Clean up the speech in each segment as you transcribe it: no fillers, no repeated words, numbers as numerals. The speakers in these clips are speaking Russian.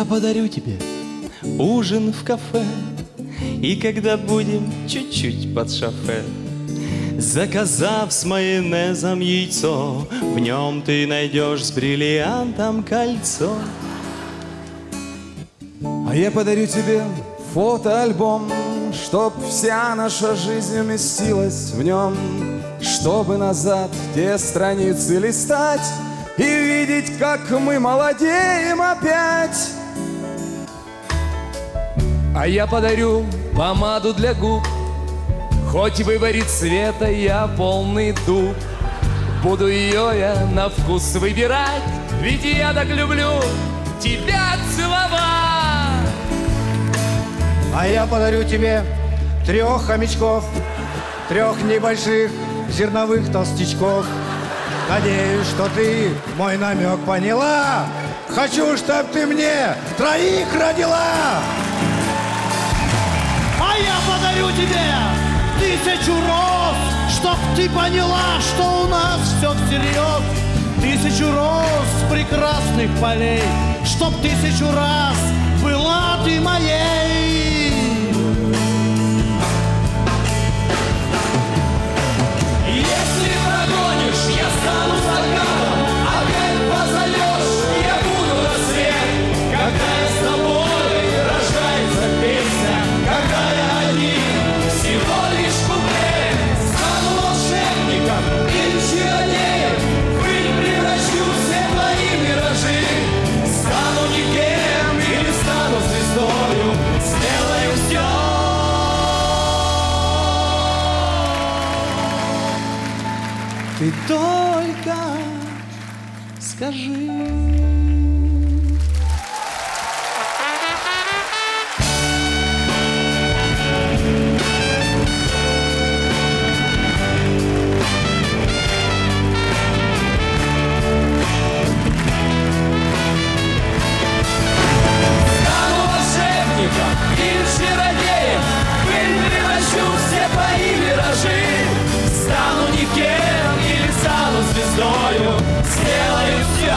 Я подарю тебе ужин в кафе, и когда будем чуть-чуть под шофе, заказав с майонезом яйцо, в нем ты найдешь с бриллиантом кольцо. А я подарю тебе фотоальбом, чтоб вся наша жизнь уместилась в нем, чтобы назад те страницы листать и видеть, как мы молодеем опять. А я подарю помаду для губ, хоть выборит цвета я полный дуб. Буду ее я на вкус выбирать, ведь я так люблю тебя целовать. А я подарю тебе 3 хомячков, 3 небольших зерновых толстячков. Надеюсь, что ты мой намек поняла. Хочу, чтоб ты мне 3 родила. А я подарю тебе 1000 роз, чтоб ты поняла, что у нас все всерьез. 1000 роз прекрасных полей, чтоб 1000 раз была ты моей. Если прогонишь, я стану закатом, опять позовешь, я буду рассвет. Когда я с тобой, рождается песня, когда я один, всего лишь куплет. Стану волшебником или чародеем, в пыль превращу все твои миражи. Стану никем или стану звездою, сделаю все. Ты только скажи. Стану волшебником или чародеем, в пыль превращу все твои миражи. Стану никем или стану звездою, сделаю все.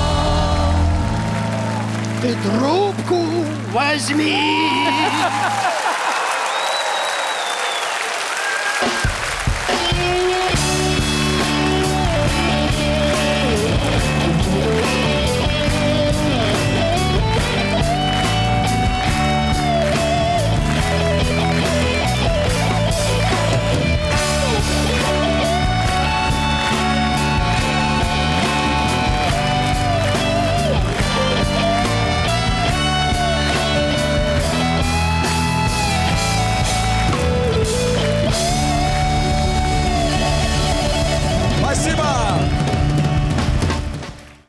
Ты трубку возьми.